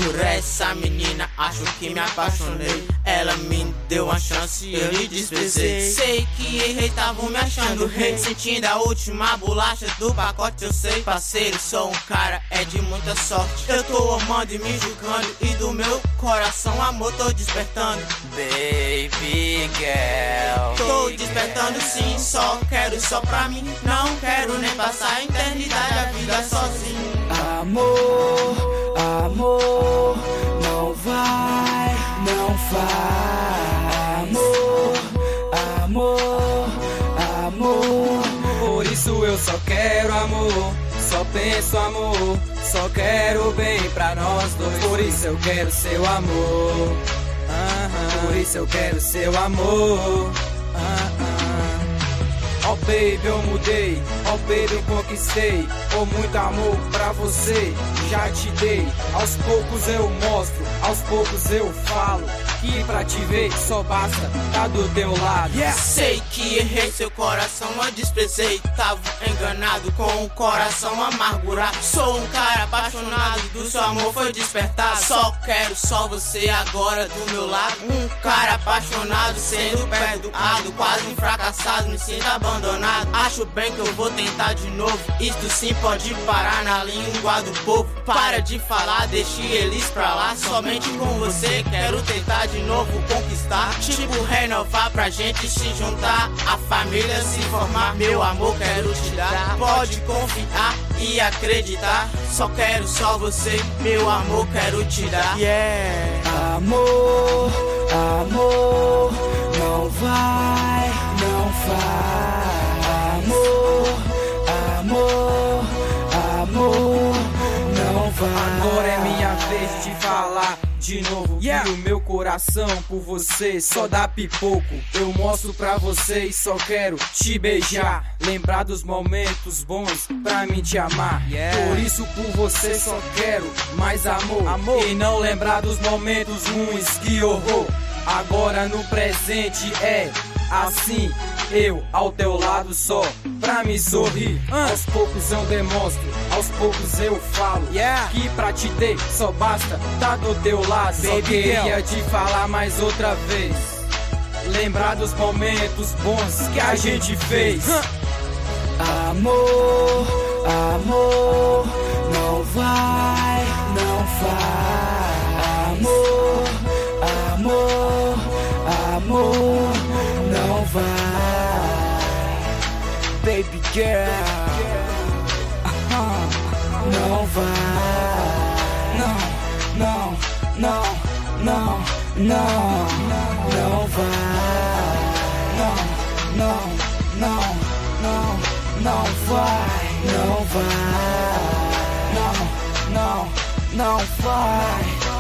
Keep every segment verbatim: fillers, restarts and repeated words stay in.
por essa menina, acho que me apaixonei. Ela me deu uma chance, eu lhe desprezei. Sei que errei, tavam me achando rei. Sentindo a última bolacha do pacote, eu sei. Parceiro, sou um cara, é de muita sorte. Eu tô amando e me julgando, e do meu coração amor tô despertando. Baby girl, Tô despertando sim, só quero só pra mim. Não quero nem passar a eternidade, a vida sozinho. Amor, amor, não vai, não vai. Amor, amor, amor. Por isso eu só quero amor, só penso amor, só quero bem pra nós dois. Por isso eu quero seu amor, uh-huh. Por isso eu quero seu amor, uh-huh. Oh baby, eu mudei, oh baby, eu conquistei. Oh, muito amor pra você, já te dei. Aos poucos eu mostro, aos poucos eu falo que pra te ver só basta tá do teu lado. Yeah. Sei que errei, seu coração eu desprezei. Tava enganado com o coração amargurado. Sou um cara apaixonado, do seu amor foi despertado. Só quero só você agora do meu lado. Um cara apaixonado, sendo perdoado, quase um fracassado, me sinto abandonado. Acho bem que eu vou tentar de novo. Isto sim pode parar na língua do povo. Para de falar, deixe eles pra lá. Somente com você quero tentar de novo conquistar. Tipo renovar pra gente se juntar, a família se formar. Meu amor quero te dar, pode confiar e acreditar. Só quero só você, meu amor quero te dar. Yeah. Amor, amor, não vai, não vai. Amor, amor, amor, não vai. Agora é minha vez de falar de novo, yeah. E o meu coração por você só dá pipoco. Eu mostro pra você e só quero te beijar. Lembrar dos momentos bons pra mim te amar, yeah. Por isso por você só quero mais amor, amor. E não lembrar dos momentos ruins, que horror. Agora no presente é assim, eu ao teu lado só pra me sorrir. uh. Aos poucos eu demonstro, aos poucos eu falo, yeah. Que pra te ter só basta tá do teu lado. Baby, só queria te falar mais outra vez, lembrar dos momentos bons que a gente fez. uh. Amor, amor, não vai, não vai. Amor, amor, amor, não vai. Baby girl, uh-huh. Não vai. Não, não, não, não, não, não vai. Não, não, não, não, não vai. Não vai. Não, não, não vai.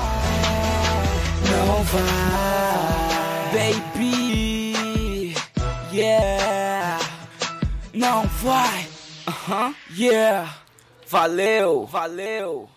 Não vai. Baby, yeah. Não vai, uh-huh, yeah. Valeu, valeu.